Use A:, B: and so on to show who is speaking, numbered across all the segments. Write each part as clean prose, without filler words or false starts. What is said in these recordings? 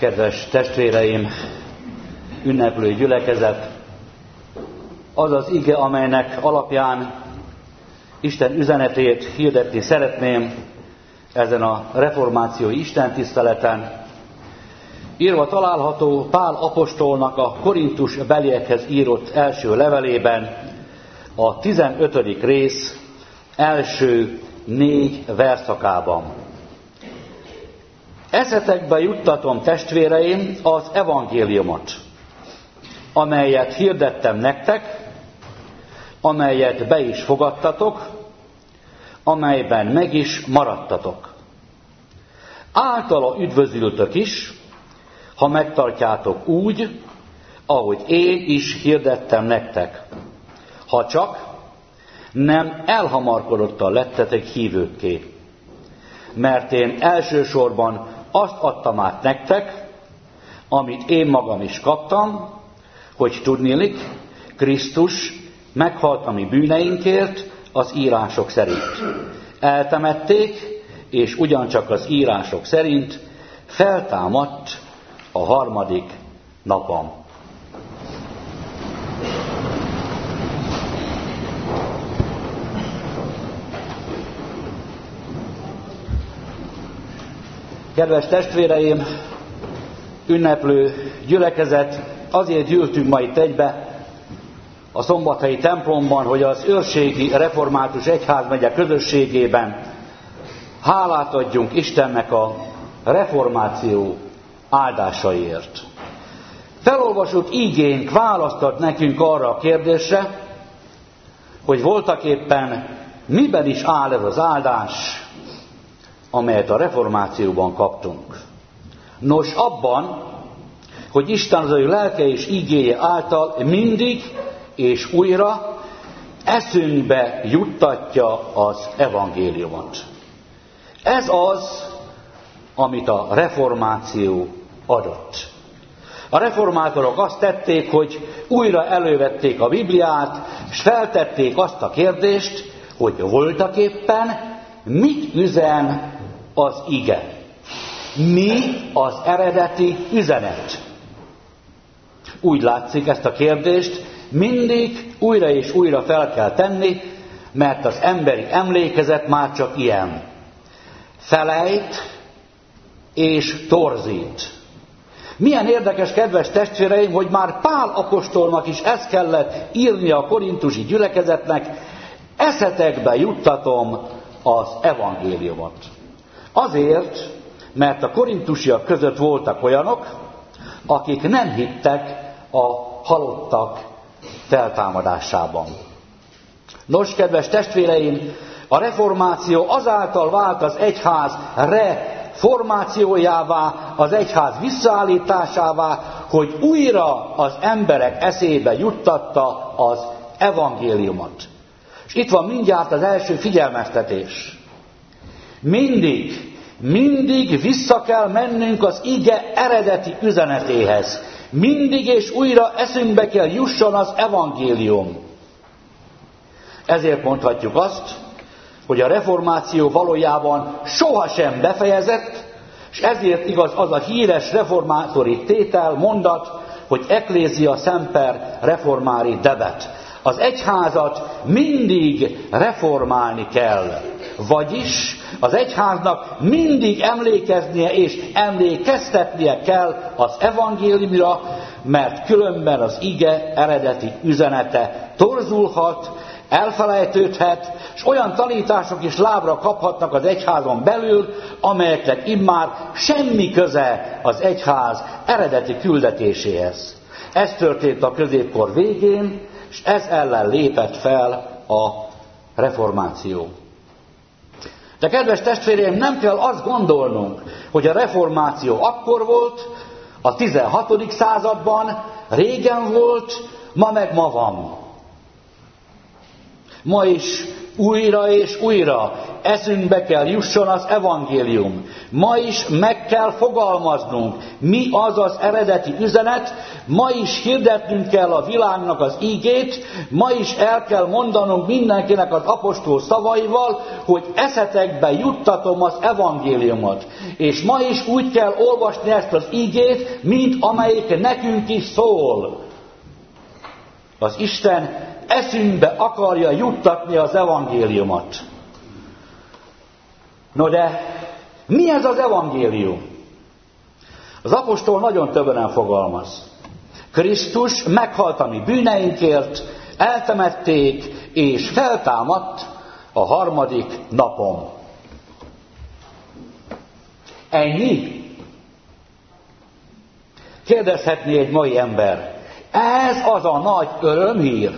A: Kedves testvéreim, ünneplő gyülekezet, az az ige, amelynek alapján Isten üzenetét hirdetni szeretném ezen a reformációi istentiszteleten, írva található Pál apostolnak a Korintus beliekhez írott első levelében, a 15. rész első 4 verszakában. Eszetekbe juttatom, testvéreim, az evangéliumot, amelyet hirdettem nektek, amelyet be is fogadtatok, amelyben meg is maradtatok. Általa üdvözültök is, ha megtartjátok úgy, ahogy én is hirdettem nektek, ha csak nem elhamarkodottan lettetek hívőkké. Mert én elsősorban azt adtam át nektek, amit én magam is kaptam, hogy tudniillik, Krisztus meghalt a mi bűneinkért az írások szerint. Eltemették, és ugyancsak az írások szerint feltámadt a 3. napon. Kedves testvéreim, ünneplő gyülekezet, azért gyűltünk ma itt egybe a szombathelyi templomban, hogy az őrségi református egyházmegye közösségében hálát adjunk Istennek a reformáció áldásaiért. Felolvasott ígénk választ ad nekünk arra a kérdésre, hogy voltaképpen miben is áll ez az áldás, amelyet a reformációban kaptunk. Nos, abban, hogy Isten az ő lelke és ígéje által mindig és újra eszünkbe juttatja az evangéliumot. Ez az, amit a reformáció adott. A reformátorok azt tették, hogy újra elővették a Bibliát, és feltették azt a kérdést, hogy voltaképpen mit üzen az ige? Mi az eredeti üzenet? Úgy látszik, ezt a kérdést mindig újra és újra fel kell tenni, mert az emberi emlékezet már csak ilyen. Felejt és torzít. Milyen érdekes, kedves testvéreim, hogy már Pál apostolnak is ezt kellett írnia a korintusi gyülekezetnek, eszetekbe juttatom az evangéliumot. Azért, mert a korintusiak között voltak olyanok, akik nem hittek a halottak feltámadásában. Nos, kedves testvéreim, a reformáció azáltal vált az egyház reformációjává, az egyház visszaállításává, hogy újra az emberek eszébe juttatta az evangéliumot. És itt van mindjárt az első figyelmeztetés. Mindig vissza kell mennünk az ige eredeti üzenetéhez. Mindig és újra eszünkbe kell jusson az evangélium. Ezért mondhatjuk azt, hogy a reformáció valójában sohasem befejezett, és ezért igaz az a híres reformátori tétel, mondat, hogy Ecclesia semper reformari debet. Az egyházat mindig reformálni kell. Vagyis az egyháznak mindig emlékeznie és emlékeztetnie kell az evangéliumra, mert különben az ige eredeti üzenete torzulhat, elfelejtődhet, és olyan tanítások is lábra kaphatnak az egyházon belül, amelyeknek immár semmi köze az egyház eredeti küldetéséhez. Ez történt a középkor végén, és ez ellen lépett fel a reformáció. De kedves testvéreim, nem kell azt gondolnunk, hogy a reformáció akkor volt, a 16. században, régen volt, ma meg ma van. Ma is újra és újra eszünkbe kell jusson az evangélium. Ma is meg kell fogalmaznunk, mi az az eredeti üzenet, ma is hirdetnünk kell a világnak az ígét, ma is el kell mondanunk mindenkinek az apostol szavaival, hogy eszetekbe juttatom az evangéliumot. És ma is úgy kell olvasni ezt az ígét, mint amelyik nekünk is szól. Az Isten eszünkbe akarja juttatni az evangéliumot. No de, mi ez az evangélium? Az apostol nagyon többen fogalmaz. Krisztus meghalt a mi bűneinkért, eltemették és feltámadt a harmadik napon. Ennyi? Kérdezhetné egy mai ember. Ez az a nagy örömhír?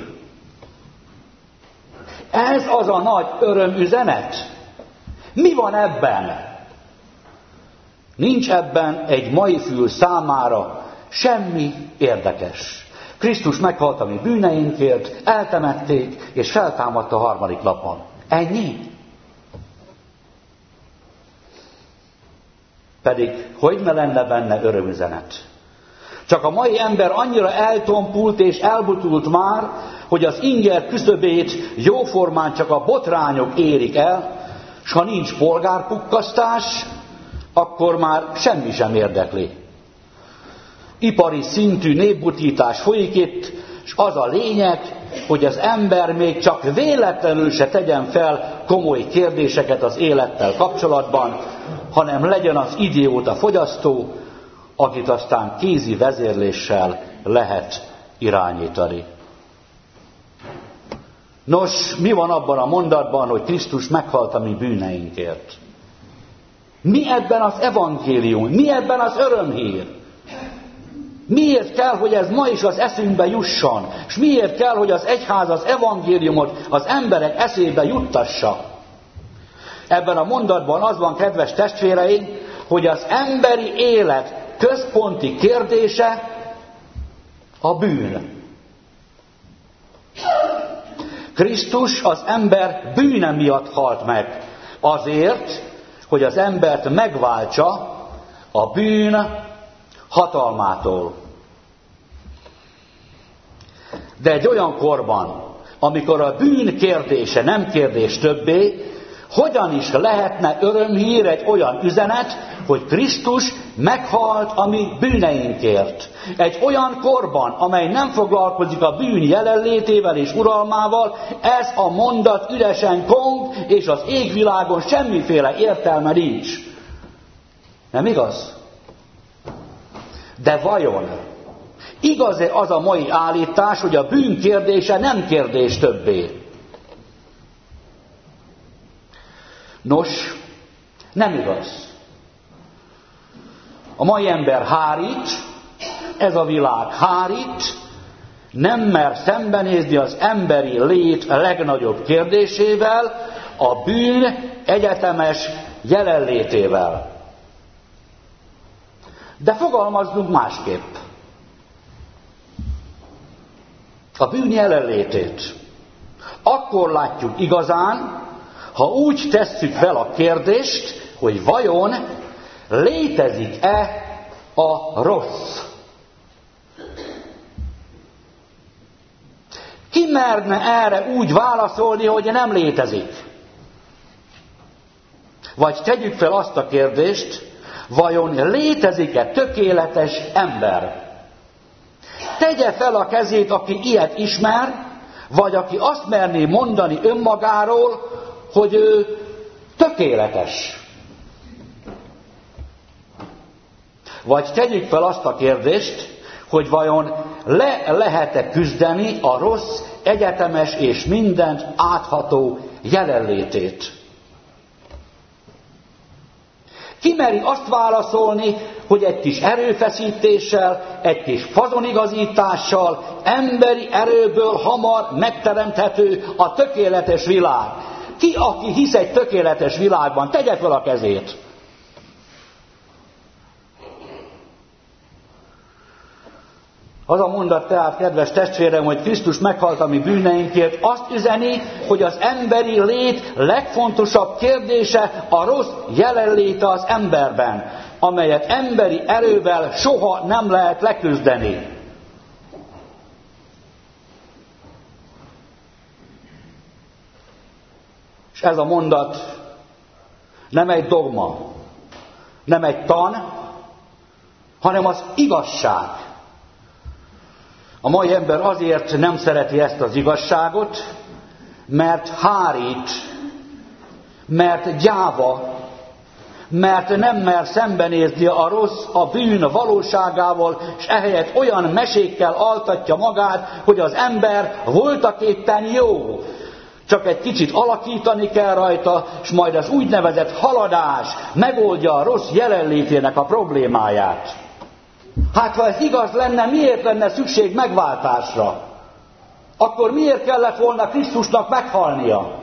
A: Ez az a nagy örömüzenet? Mi van ebben? Nincs ebben egy mai fül számára semmi érdekes. Krisztus meghalt a mi bűneinkért, eltemették, és feltámadt a harmadik napon. Ennyi? Pedig hogy ne lenne benne örömüzenet? Csak a mai ember annyira eltompult és elbutult már, hogy az inger küszöbét jóformán csak a botrányok érik el, s ha nincs polgárpukkasztás, akkor már semmi sem érdekli. Ipari szintű népbutítás folyik itt, és az a lényeg, hogy az ember még csak véletlenül se tegyen fel komoly kérdéseket az élettel kapcsolatban, hanem legyen az idióta fogyasztó, akit aztán kézi vezérléssel lehet irányítani. Nos, mi van abban a mondatban, hogy Krisztus meghalt a mi bűneinkért? Mi ebben az evangélium? Mi ebben az örömhír? Miért kell, hogy ez ma is az eszünkbe jusson? És miért kell, hogy az egyház az evangéliumot az emberek eszébe juttassa? Ebben a mondatban az van, kedves testvéreim, hogy az emberi élet központi kérdése a bűn. Krisztus az ember bűne miatt halt meg, azért, hogy az embert megváltsa a bűn hatalmától. De egy olyan korban, amikor a bűn kérdése nem kérdés többé, hogyan is lehetne örömhír egy olyan üzenet, hogy Krisztus meghalt a mi bűneinkért. Egy olyan korban, amely nem foglalkozik a bűn jelenlétével és uralmával, ez a mondat üresen kong, és az égvilágon semmiféle értelme nincs. Nem igaz? De vajon igaz-e az a mai állítás, hogy a bűn kérdése nem kérdés többé? Nos, nem igaz. A mai ember hárít, ez a világ hárít, nem mer szembenézni az emberi lét legnagyobb kérdésével, a bűn egyetemes jelenlétével. De fogalmazzunk másképp. A bűn jelenlétét akkor látjuk igazán, ha úgy tesszük fel a kérdést, hogy vajon létezik-e a rossz. Ki merne erre úgy válaszolni, hogy nem létezik? Vagy tegyük fel azt a kérdést, vajon létezik-e tökéletes ember? Tegye fel a kezét, aki ilyet ismer, vagy aki azt merné mondani önmagáról, hogy ő tökéletes. Vagy tegyük fel azt a kérdést, hogy vajon lehet-e küzdeni a rossz, egyetemes és mindent átható jelenlétét. Ki meri azt válaszolni, hogy egy kis erőfeszítéssel, egy kis fazonigazítással, emberi erőből hamar megteremthető a tökéletes világ? Ki, aki hisz egy tökéletes világban, tegye fel a kezét. Az a mondat tehát, kedves testvérem, hogy Krisztus meghalt a mi bűneinkért, azt üzeni, hogy az emberi lét legfontosabb kérdése a rossz jelenléte az emberben, amelyet emberi erővel soha nem lehet leküzdeni. És ez a mondat nem egy dogma, nem egy tan, hanem az igazság. A mai ember azért nem szereti ezt az igazságot, mert hárít, mert gyáva, mert nem mer szembenézni a rossz, a bűn valóságával, és ehelyett olyan mesékkel altatja magát, hogy az ember voltaképpen jó. Csak egy kicsit alakítani kell rajta, és majd az úgynevezett haladás megoldja a rossz jelenlétének a problémáját. Hát ha ez igaz lenne, miért lenne szükség megváltásra? Akkor miért kellett volna Krisztusnak meghalnia?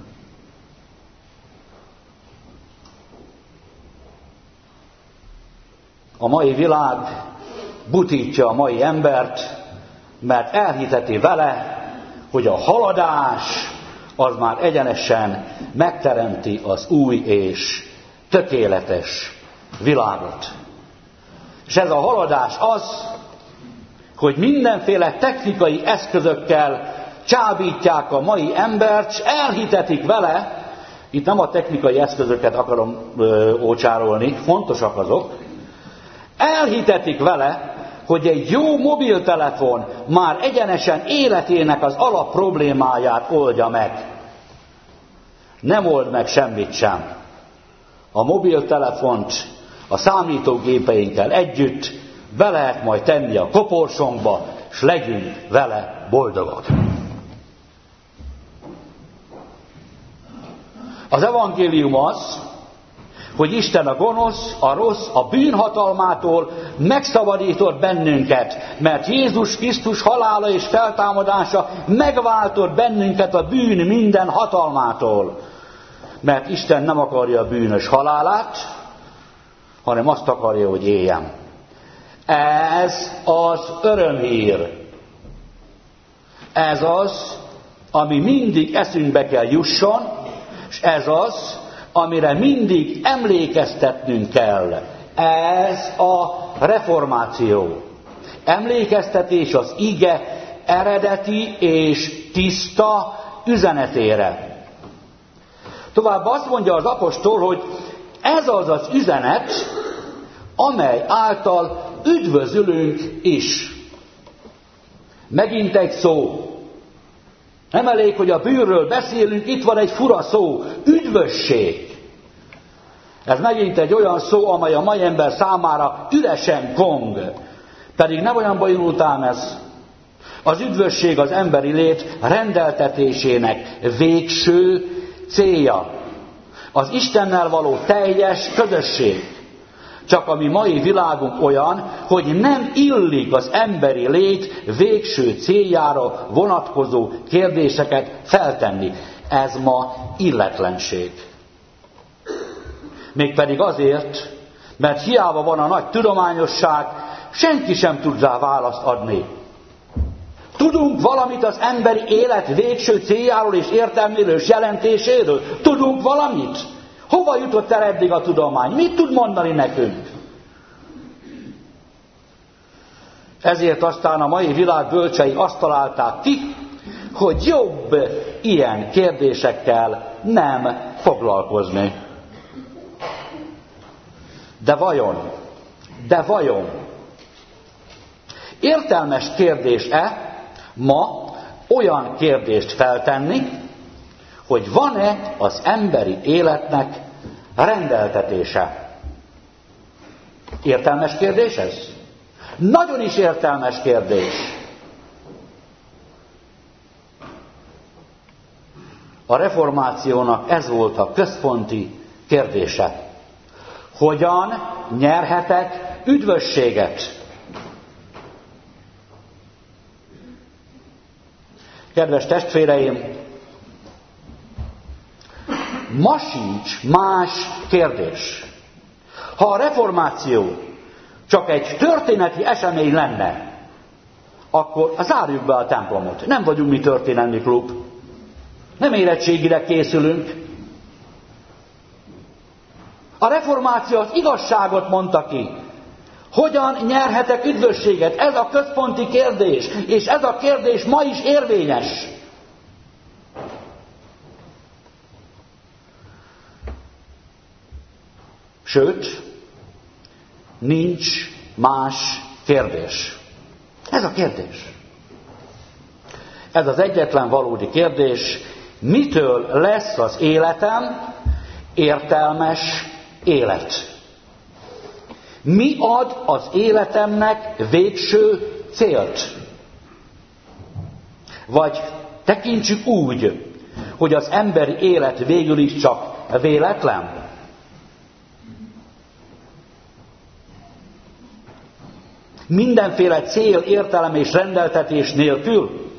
A: A mai világ butítja a mai embert, mert elhiteti vele, hogy a haladás az már egyenesen megteremti az új és tökéletes világot. És ez a haladás az, hogy mindenféle technikai eszközökkel csábítják a mai embert, és elhitetik vele, itt nem a technikai eszközöket akarom ócsárolni, fontosak azok, elhitetik vele, hogy egy jó mobiltelefon már egyenesen életének az alap problémáját oldja meg. Nem old meg semmit sem. A mobiltelefont a számítógépeinkkel együtt be lehet majd tenni a koporsónkba, és legyünk vele boldogak. Az evangélium az, hogy Isten a gonosz, a rossz, a bűn hatalmától megszabadított bennünket, mert Jézus Krisztus halála és feltámadása megváltott bennünket a bűn minden hatalmától. Mert Isten nem akarja a bűnös halálát, hanem azt akarja, hogy éljen. Ez az örömhír. Ez az, ami mindig eszünkbe kell jusson, és ez az, amire mindig emlékeztetnünk kell. Ez a reformáció. Emlékeztetés az ige eredeti és tiszta üzenetére. Tovább azt mondja az apostol, hogy ez az az üzenet, amely által üdvözülünk is. Megint egy szó. Nem elég, hogy a bűnről beszélünk, itt van egy fura szó, üdvösség. Ez megint egy olyan szó, amely a mai ember számára üresen kong. Pedig nem olyan bonyolult ám ez. Az üdvösség az emberi lét rendeltetésének végső célja. Az Istennel való teljes közösség. Csak a mi mai világunk olyan, hogy nem illik az emberi lét végső céljára vonatkozó kérdéseket feltenni. Ez ma illetlenség. Mégpedig azért, mert hiába van a nagy tudományosság, senki sem tud rá választ adni. Tudunk valamit az emberi élet végső céljáról és értelméről és jelentéséről? Tudunk valamit? Hova jutott el eddig a tudomány? Mit tud mondani nekünk? Ezért aztán a mai világ bölcsei azt találták ki, hogy jobb ilyen kérdésekkel nem foglalkozni. De vajon értelmes kérdés-e ma olyan kérdést feltenni, hogy van-e az emberi életnek rendeltetése? Értelmes kérdés ez? Nagyon is értelmes kérdés. A reformációnak ez volt a központi kérdése. Hogyan nyerhetek üdvösséget? Kedves testvéreim, ma sincs más kérdés. Ha a reformáció csak egy történeti esemény lenne, akkor zárjuk be a templomot. Nem vagyunk mi történelmi klub. Nem érettségire készülünk. A reformáció az igazságot mondta ki. Hogyan nyerhetek üdvösséget? Ez a központi kérdés, és ez a kérdés ma is érvényes. Sőt, nincs más kérdés. Ez a kérdés. Ez az egyetlen valódi kérdés, mitől lesz az életem értelmes élet? Mi ad az életemnek végső célt? Vagy tekintsük úgy, hogy az emberi élet végül is csak véletlen? Mindenféle cél, értelem és rendeltetés nélkül?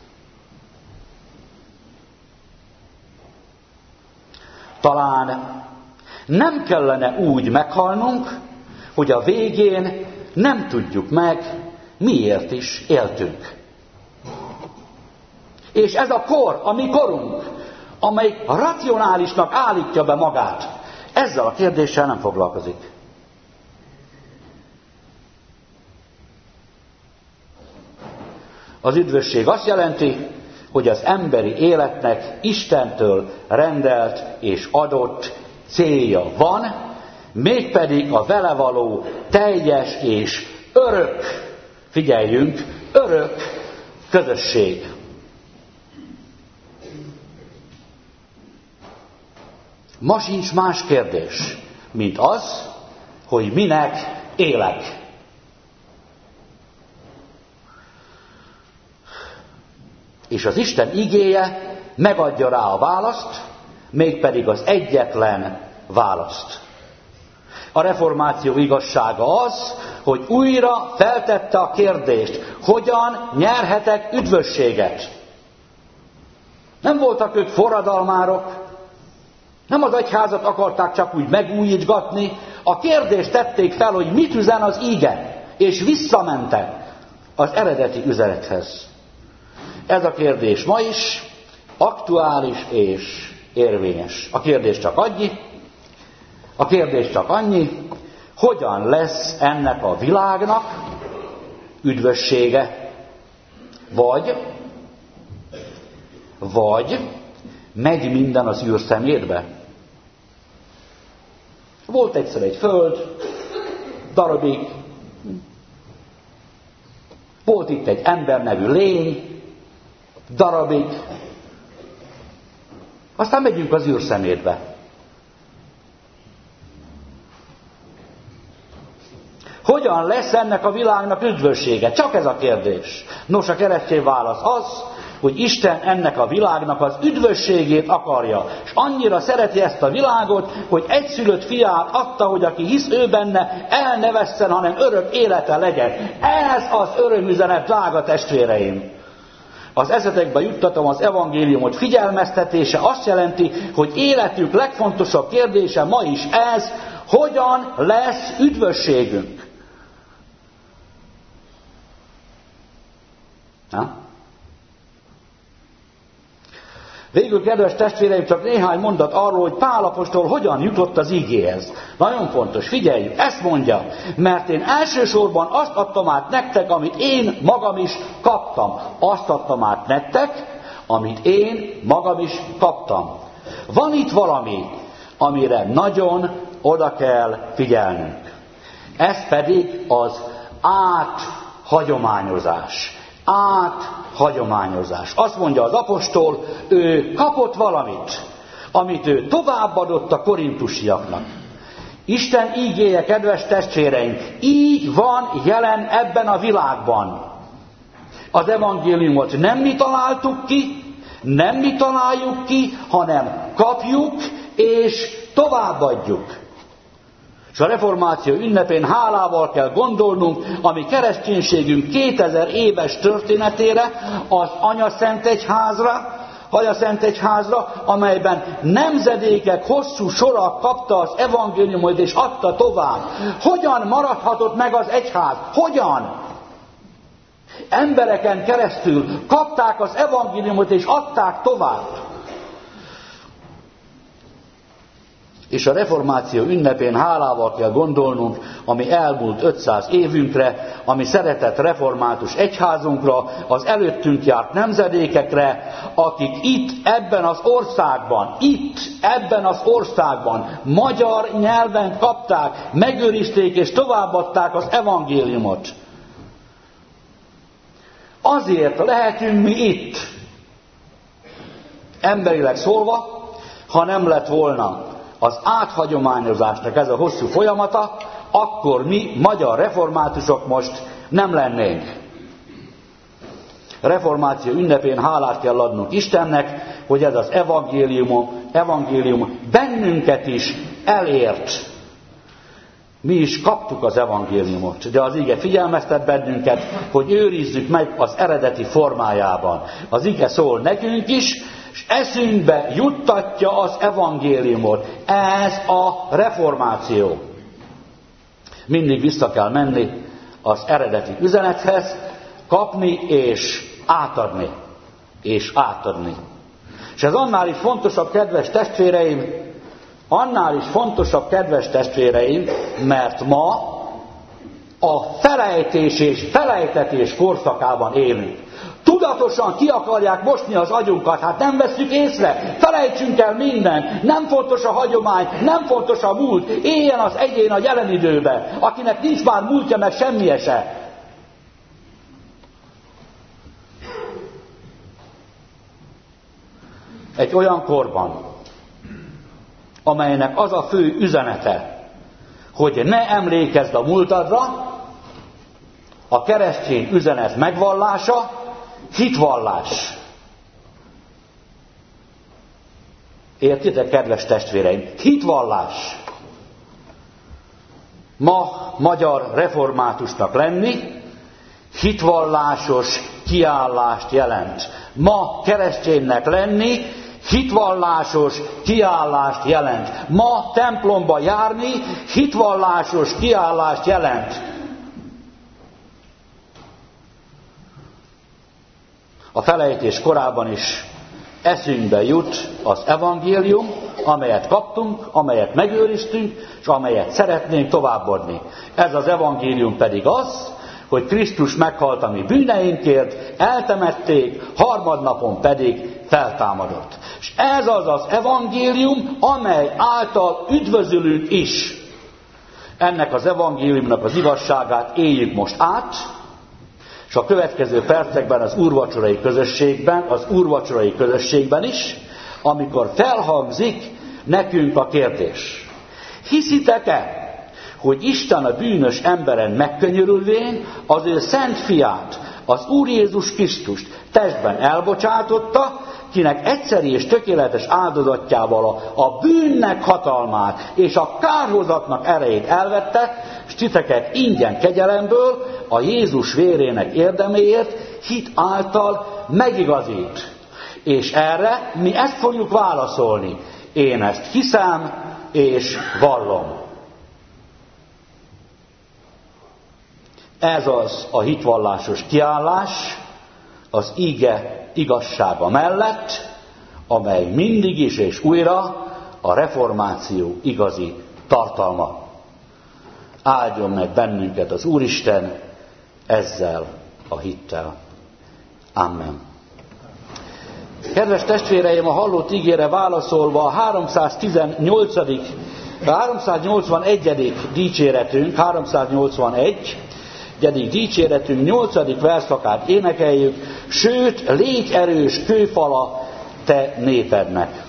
A: Talán nem kellene úgy meghalnunk, hogy a végén nem tudjuk meg, miért is éltünk. És ez a kor, a mi korunk, amely racionálisnak állítja be magát, ezzel a kérdéssel nem foglalkozik. Az üdvösség azt jelenti, hogy az emberi életnek Istentől rendelt és adott célja van, mégpedig a vele való teljes és örök, figyeljünk, örök közösség. Ma sincs más kérdés, mint az, hogy minek élek. És az Isten igéje megadja rá a választ, mégpedig az egyetlen választ. A reformáció igazsága az, hogy újra feltette a kérdést, hogyan nyerhetek üdvösséget. Nem voltak ők forradalmárok, nem az egyházat akarták csak úgy megújítgatni, a kérdést tették fel, hogy mit üzen az íge, és visszamentek az eredeti üzenethez. Ez a kérdés ma is aktuális és érvényes. A kérdés csak annyi, hogyan lesz ennek a világnak üdvössége, vagy megy minden az űrszemétbe. Volt egyszer egy föld, darabig, volt itt egy ember nevű lény, darabig, aztán megyünk az űrszemétbe. Hogyan lesz ennek a világnak üdvössége? Csak ez a kérdés. Nos, a keresztény válasz az, hogy Isten ennek a világnak az üdvösségét akarja. És annyira szereti ezt a világot, hogy egyszülött fiát adta, hogy aki hisz ő benne, el ne vesszen, hanem örök élete legyen. Ez az örömüzenet, drága testvéreim. Az eszetekbe juttatom az evangéliumot figyelmeztetése azt jelenti, hogy életük legfontosabb kérdése ma is ez, hogyan lesz üdvösségünk. Na? Végül, kedves testvéreim, csak néhány mondat arról, hogy Pál apostol hogyan jutott az igéhez. Nagyon fontos, figyeljük, ezt mondja, mert én elsősorban azt adtam át nektek, amit én magam is kaptam. Azt adtam át nektek, amit én magam is kaptam. Van itt valami, amire nagyon oda kell figyelnünk. Ez pedig az áthagyományozás. Áthagyományozás. Azt mondja az apostol, ő kapott valamit, amit ő továbbadott a korintusiaknak. Isten ígéje, kedves testvéreink, így van jelen ebben a világban. Az evangéliumot nem mi találtuk ki, nem mi találjuk ki, hanem kapjuk és továbbadjuk. És a reformáció ünnepén hálával kell gondolnunk a mi kereszténységünk 2000 éves történetére, az Anyaszentegyházra, amelyben nemzedékek hosszú sora kapta az evangéliumot és adta tovább. Hogyan maradhatott meg az egyház? Hogyan? Embereken keresztül kapták az evangéliumot és adták tovább. És a reformáció ünnepén hálával kell gondolnunk, ami elmúlt 500 évünkre, ami szeretett református egyházunkra, az előttünk járt nemzedékekre, akik itt, ebben az országban magyar nyelven kapták, megőrizték és továbbadták az evangéliumot. Azért lehetünk mi itt, emberileg szólva, ha nem lett volna az áthagyományozásnak ez a hosszú folyamata, akkor mi, magyar reformátusok most nem lennénk. A reformáció ünnepén hálát kell adnunk Istennek, hogy ez az evangélium bennünket is elért. Mi is kaptuk az evangéliumot, de az ige figyelmeztet bennünket, hogy őrizzük meg az eredeti formájában. Az ige szól nekünk is, és eszünkbe juttatja az evangéliumot. Ez a reformáció. Mindig vissza kell menni az eredeti üzenethez, kapni és átadni. És átadni. És ez annál is fontosabb, kedves testvéreim, mert ma a felejtés és felejtetés korszakában élünk. Tudatosan ki akarják mosni az agyunkat, hát nem vesszük észre, felejtsünk el mindent, nem fontos a hagyomány, nem fontos a múlt, éljen az egyén a jelen időbe, akinek nincs már múltja, meg semmije se. Egy olyan korban, amelynek az a fő üzenete, hogy ne emlékezz a múltadra, a keresztény üzenet megvallása, hitvallás. Értitek, kedves testvéreim? Hitvallás. Ma magyar reformátusnak lenni hitvallásos kiállást jelent. Ma kereszténynek lenni hitvallásos kiállást jelent. Ma templomba járni hitvallásos kiállást jelent. A felejtés korában is eszünkbe jut az evangélium, amelyet kaptunk, amelyet megőriztünk, és amelyet szeretnénk továbbadni. Ez az evangélium pedig az, hogy Krisztus meghalt a mi bűneinkért, eltemették, harmadnapon pedig feltámadott. És ez az az evangélium, amely által üdvözülünk is. Ennek az evangéliumnak az igazságát éljük most át, és a következő percekben az úrvacsorai közösségben is, amikor felhangzik nekünk a kérdés. Hiszitek-e, hogy Isten a bűnös emberen megkönyörülvén az ő szent fiát, az Úr Jézus Krisztust testben elbocsátotta, kinek egyszeri és tökéletes áldozatjával a bűnnek hatalmát és a kárhozatnak erejét elvette, és titeket ingyen kegyelemből a Jézus vérének érdeméért hit által megigazít. És erre mi ezt fogjuk válaszolni. Én ezt hiszem és vallom. Ez az a hitvallásos kiállás az ige igazsága mellett, amely mindig is és újra a reformáció igazi tartalma. Áldjon meg bennünket az Úristen ezzel a hittel. Amen. Kedves testvéreim, a hallott igére válaszolva a 381. dicséretünk, 381. dicséretünk 8. verszakát énekeljük, sőt, légy erős kőfala te népednek.